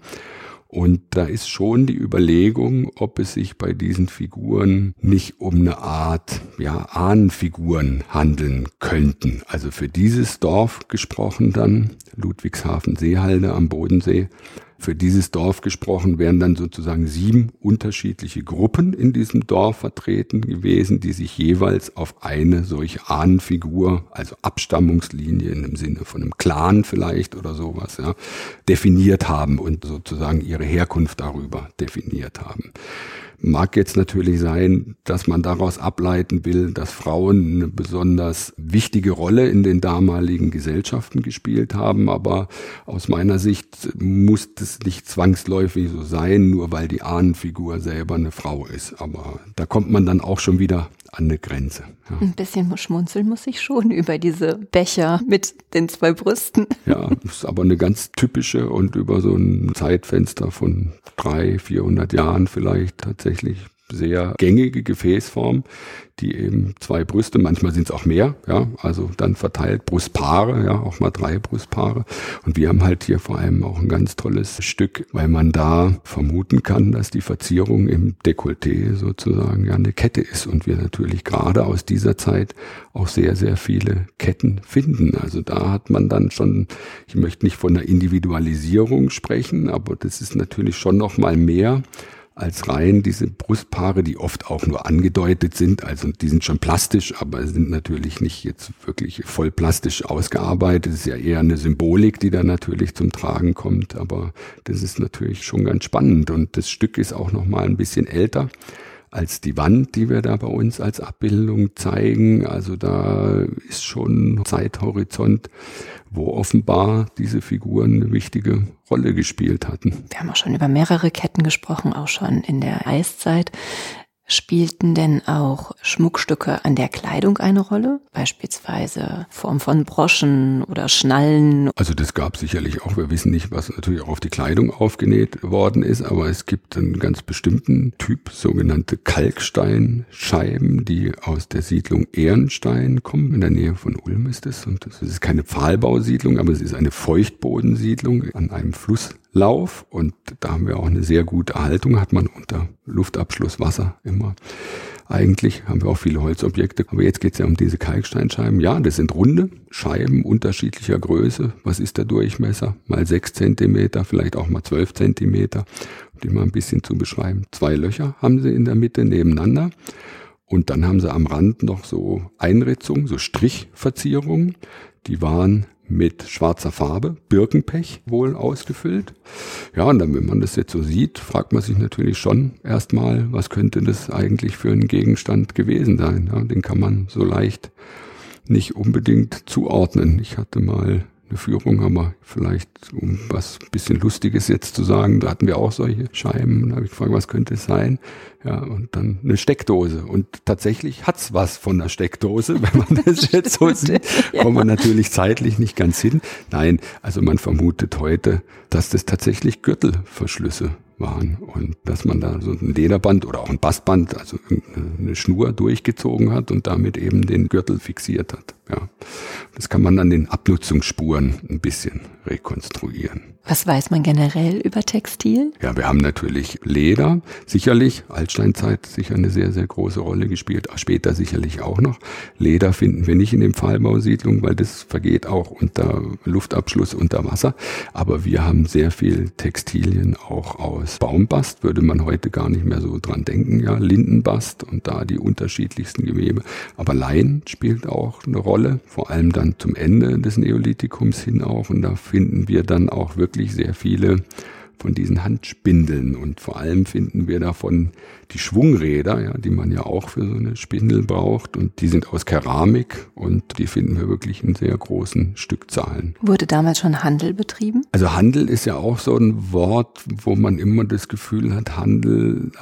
Und da ist schon die Überlegung, ob es sich bei diesen Figuren nicht um eine Art, ja, Ahnenfiguren handeln könnten. Also für dieses Dorf gesprochen dann, Ludwigshafen-Seehalde am Bodensee, für dieses Dorf gesprochen wären dann sozusagen sieben unterschiedliche Gruppen in diesem Dorf vertreten gewesen, die sich jeweils auf eine solche Ahnenfigur, also Abstammungslinie in dem Sinne von einem Clan vielleicht oder sowas, ja, definiert haben und sozusagen ihre Herkunft darüber definiert haben. Mag jetzt natürlich sein, dass man daraus ableiten will, dass Frauen eine besonders wichtige Rolle in den damaligen Gesellschaften gespielt haben, aber aus meiner Sicht muss das nicht zwangsläufig so sein, nur weil die Ahnenfigur selber eine Frau ist. Aber da kommt man dann auch schon wieder an eine Grenze. Ja. Ein bisschen schmunzeln muss ich schon über diese Becher mit den zwei Brüsten. Ja, ist aber eine ganz typische und über so ein Zeitfenster von dreihundert, vierhundert Jahren vielleicht tatsächlich sehr gängige Gefäßform, die eben zwei Brüste, manchmal sind es auch mehr, ja, also dann verteilt Brustpaare, ja, auch mal drei Brustpaare. Und wir haben halt hier vor allem auch ein ganz tolles Stück, weil man da vermuten kann, dass die Verzierung im Dekolleté sozusagen ja eine Kette ist und wir natürlich gerade aus dieser Zeit auch sehr, sehr viele Ketten finden. Also da hat man dann schon, ich möchte nicht von einer Individualisierung sprechen, aber das ist natürlich schon noch mal mehr als rein diese Brustpaare, die oft auch nur angedeutet sind, also die sind schon plastisch, aber sind natürlich nicht jetzt wirklich voll plastisch ausgearbeitet. Es ist ja eher eine Symbolik, die da natürlich zum Tragen kommt, aber das ist natürlich schon ganz spannend und das Stück ist auch noch mal ein bisschen älter als die Wand, die wir da bei uns als Abbildung zeigen. Also da ist schon ein Zeithorizont, wo offenbar diese Figuren eine wichtige Rolle gespielt hatten. Wir haben auch schon über mehrere Ketten gesprochen, auch schon in der Eiszeit. Spielten denn auch Schmuckstücke an der Kleidung eine Rolle? Beispielsweise Form von Broschen oder Schnallen? Also das gab es sicherlich auch. Wir wissen nicht, was natürlich auch auf die Kleidung aufgenäht worden ist, aber es gibt einen ganz bestimmten Typ, sogenannte Kalksteinscheiben, die aus der Siedlung Ehrenstein kommen. In der Nähe von Ulm ist es. Und das ist keine Pfahlbausiedlung, aber es ist eine Feuchtbodensiedlung an einem Fluss. Lauf und da haben wir auch eine sehr gute Erhaltung, hat man unter Luftabschluss Wasser immer. Eigentlich haben wir auch viele Holzobjekte, aber jetzt geht es ja um diese Kalksteinscheiben. Ja, das sind runde Scheiben unterschiedlicher Größe. Was ist der Durchmesser? Mal sechs Zentimeter, vielleicht auch mal zwölf Zentimeter, um die mal ein bisschen zu beschreiben. Zwei Löcher haben sie in der Mitte nebeneinander. Und dann haben sie am Rand noch so Einritzungen, so Strichverzierungen. Die waren mit schwarzer Farbe, Birkenpech wohl ausgefüllt. Ja, und dann, wenn man das jetzt so sieht, fragt man sich natürlich schon erstmal, was könnte das eigentlich für ein Gegenstand gewesen sein? Ja, den kann man so leicht nicht unbedingt zuordnen. Ich hatte mal eine Führung, aber vielleicht, um was ein bisschen Lustiges jetzt zu sagen, da hatten wir auch solche Scheiben. Und da habe ich gefragt, was könnte es sein? Ja, und dann eine Steckdose. Und tatsächlich hat's was von einer Steckdose, wenn man das jetzt so sieht. Ja. Kommen wir natürlich zeitlich nicht ganz hin. Nein, also man vermutet heute, dass das tatsächlich Gürtelverschlüsse waren und dass man da so ein Lederband oder auch ein Bastband, also eine Schnur durchgezogen hat und damit eben den Gürtel fixiert hat. Ja, das kann man an den Abnutzungsspuren ein bisschen rekonstruieren. Was weiß man generell über Textil? Ja, wir haben natürlich Leder, sicherlich, Altsteinzeit sicher eine sehr, sehr große Rolle gespielt, später sicherlich auch noch. Leder finden wir nicht in den Pfahlbausiedlungen, weil das vergeht auch unter Luftabschluss unter Wasser. Aber wir haben sehr viel Textilien auch aus Baumbast, würde man heute gar nicht mehr so dran denken, ja, Lindenbast und da die unterschiedlichsten Gewebe. Aber Lein spielt auch eine Rolle, vor allem dann zum Ende des Neolithikums hin auch. Und da finden wir dann auch wirklich sehr viele von diesen Handspindeln und vor allem finden wir davon die Schwungräder, ja, die man ja auch für so eine Spindel braucht und die sind aus Keramik und die finden wir wirklich in sehr großen Stückzahlen. Wurde damals schon Handel betrieben? Also Handel ist ja auch so ein Wort, wo man immer das Gefühl hat, Handel hat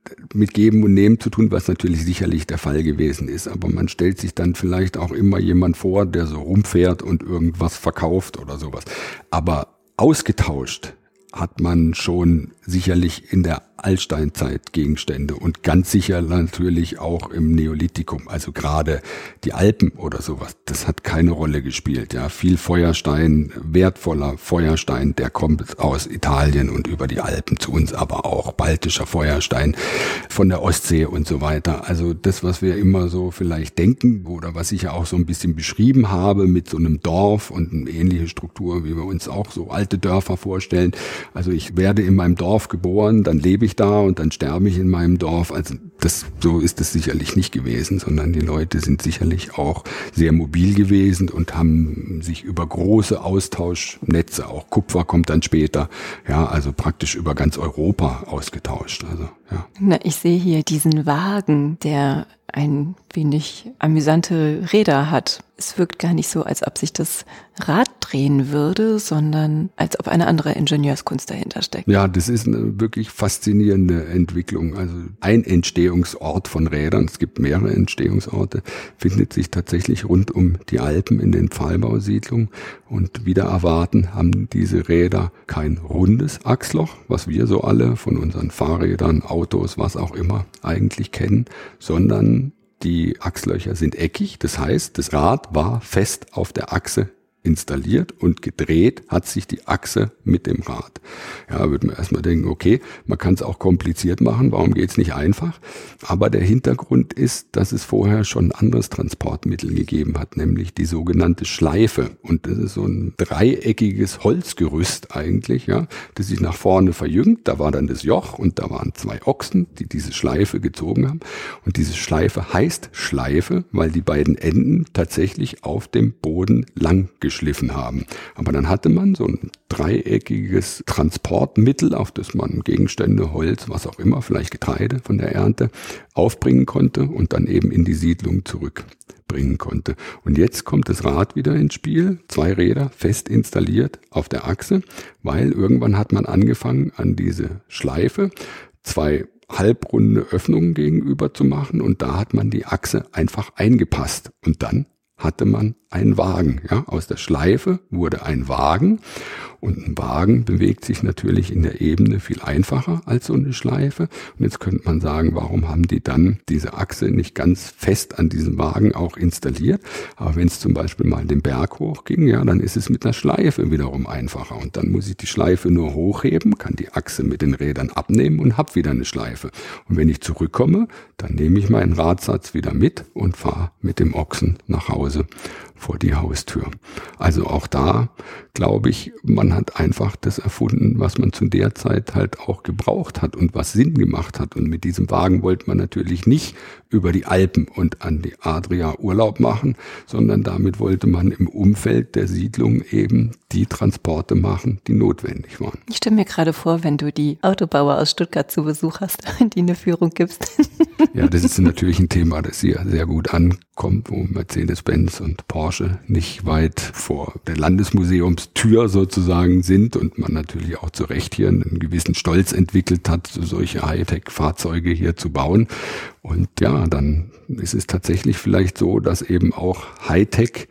mit Geben und Nehmen zu tun, was natürlich sicherlich der Fall gewesen ist. Aber man stellt sich dann vielleicht auch immer jemand vor, der so rumfährt und irgendwas verkauft oder sowas. Aber ausgetauscht hat man schon sicherlich in der Altsteinzeit Gegenstände und ganz sicher natürlich auch im Neolithikum, also gerade die Alpen oder sowas, das hat keine Rolle gespielt. Ja, viel Feuerstein, wertvoller Feuerstein, der kommt aus Italien und über die Alpen zu uns, aber auch baltischer Feuerstein von der Ostsee und so weiter. Also das, was wir immer so vielleicht denken oder was ich ja auch so ein bisschen beschrieben habe mit so einem Dorf und eine ähnliche Struktur, wie wir uns auch so alte Dörfer vorstellen. Also ich werde in meinem Dorf geboren, dann lebe ich da und dann sterbe ich in meinem Dorf. Also das, so ist es sicherlich nicht gewesen, sondern die Leute sind sicherlich auch sehr mobil gewesen und haben sich über große Austauschnetze, auch Kupfer kommt dann später, ja, also praktisch über ganz Europa ausgetauscht. Also ja. Na, ich sehe hier diesen Wagen, der ein wenig amüsante Räder hat. Es wirkt gar nicht so, als ob sich das Rad drehen würde, sondern als ob eine andere Ingenieurskunst dahinter steckt. Ja, das ist eine wirklich faszinierende Entwicklung. Also ein Entstehungsort von Rädern, es gibt mehrere Entstehungsorte, findet sich tatsächlich rund um die Alpen in den Pfahlbausiedlungen. Und wieder erwarten haben diese Räder kein rundes Achsloch, was wir so alle von unseren Fahrrädern, Autos, was auch immer eigentlich kennen, sondern die Achslöcher sind eckig. Das heißt, das Rad war fest auf der Achse installiert und gedreht hat sich die Achse mit dem Rad. Ja, würde man erstmal denken, okay, man kann es auch kompliziert machen, warum geht es nicht einfach? Aber der Hintergrund ist, dass es vorher schon ein anderes Transportmittel gegeben hat, nämlich die sogenannte Schleife. Und das ist so ein dreieckiges Holzgerüst eigentlich, ja, das sich nach vorne verjüngt. Da war dann das Joch und da waren zwei Ochsen, die diese Schleife gezogen haben. Und diese Schleife heißt Schleife, weil die beiden Enden tatsächlich auf dem Boden lang geschliffen haben. Aber dann hatte man so ein dreieckiges Transportmittel, auf das man Gegenstände, Holz, was auch immer, vielleicht Getreide von der Ernte, aufbringen konnte und dann eben in die Siedlung zurückbringen konnte. Und jetzt kommt das Rad wieder ins Spiel, zwei Räder fest installiert auf der Achse, weil irgendwann hat man angefangen, an diese Schleife zwei halbrunde Öffnungen gegenüber zu machen und da hat man die Achse einfach eingepasst und dann hatte man einen Wagen. Ja, aus der Schleife wurde ein Wagen und ein Wagen bewegt sich natürlich in der Ebene viel einfacher als so eine Schleife. Und jetzt könnte man sagen, warum haben die dann diese Achse nicht ganz fest an diesem Wagen auch installiert? Aber wenn es zum Beispiel mal den Berg hochging, ja, dann ist es mit einer Schleife wiederum einfacher. Und dann muss ich die Schleife nur hochheben, kann die Achse mit den Rädern abnehmen und habe wieder eine Schleife. Und wenn ich zurückkomme, dann nehme ich meinen Radsatz wieder mit und fahre mit dem Ochsen nach Hause vor die Haustür. Also auch da glaube ich, man hat einfach das erfunden, was man zu der Zeit halt auch gebraucht hat und was Sinn gemacht hat. Und mit diesem Wagen wollte man natürlich nicht über die Alpen und an die Adria Urlaub machen, sondern damit wollte man im Umfeld der Siedlung eben die Transporte machen, die notwendig waren. Ich stelle mir gerade vor, wenn du die Autobauer aus Stuttgart zu Besuch hast, die eine Führung gibst. Ja, das ist natürlich ein Thema, das hier sehr gut ankommt, wo Mercedes-Benz und Porsche nicht weit vor der Landesmuseumstür sozusagen sind und man natürlich auch zu Recht hier einen gewissen Stolz entwickelt hat, solche Hightech-Fahrzeuge hier zu bauen. Und ja, dann ist es tatsächlich vielleicht so, dass eben auch Hightech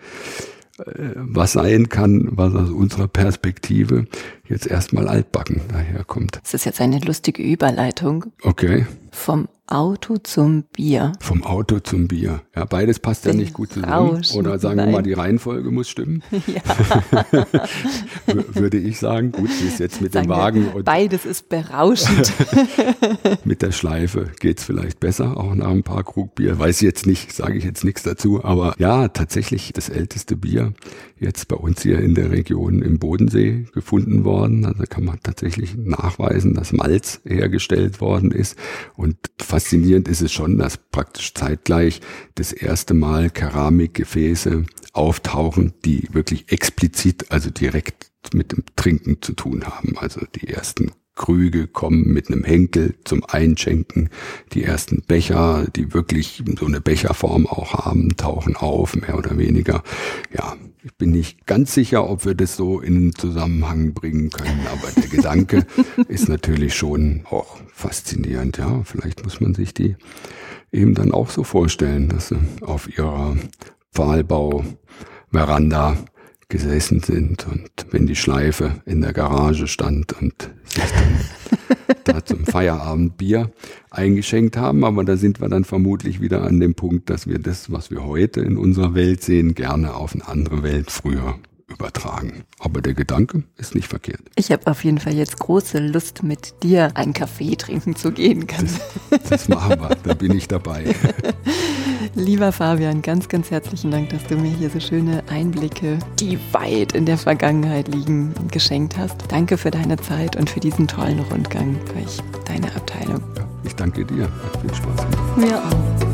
was sein kann, was aus unserer Perspektive jetzt erstmal altbacken daherkommt. Das ist jetzt eine lustige Überleitung. Okay. Vom Auto zum Bier. Vom Auto zum Bier. Ja, beides passt ja nicht gut zusammen. Oder sagen wir mal, die Reihenfolge muss stimmen. Ja. Würde ich sagen. Gut, wie ist jetzt mit sagen dem Wagen. Und beides ist berauschend. Mit der Schleife geht's vielleicht besser, auch nach ein paar Krug Bier. Weiß ich jetzt nicht, sage ich jetzt nichts dazu. Aber ja, tatsächlich das älteste Bier jetzt bei uns hier in der Region im Bodensee gefunden worden. Also kann man tatsächlich nachweisen, dass Malz hergestellt worden ist. Und faszinierend ist es schon, dass praktisch zeitgleich das erste Mal Keramikgefäße auftauchen, die wirklich explizit, also direkt mit dem Trinken zu tun haben. Also die ersten Krüge kommen mit einem Henkel zum Einschenken. Die ersten Becher, die wirklich so eine Becherform auch haben, tauchen auf, mehr oder weniger. Ja, ich bin nicht ganz sicher, ob wir das so in einen Zusammenhang bringen können, aber der Gedanke ist natürlich schon auch faszinierend. Ja, vielleicht muss man sich die eben dann auch so vorstellen, dass sie auf ihrer Pfahlbau-Veranda gesessen sind und wenn die Schleife in der Garage stand und sich dann da zum Feierabend Bier eingeschenkt haben. Aber da sind wir dann vermutlich wieder an dem Punkt, dass wir das, was wir heute in unserer Welt sehen, gerne auf eine andere Welt früher übertragen. Aber der Gedanke ist nicht verkehrt. Ich habe auf jeden Fall jetzt große Lust, mit dir einen Kaffee trinken zu gehen. Das, das machen wir, da bin ich dabei. Lieber Fabian, ganz, ganz herzlichen Dank, dass du mir hier so schöne Einblicke, die weit in der Vergangenheit liegen, geschenkt hast. Danke für deine Zeit und für diesen tollen Rundgang durch deine Abteilung. Ja, ich danke dir. Hat viel Spaß gemacht. Mir auch.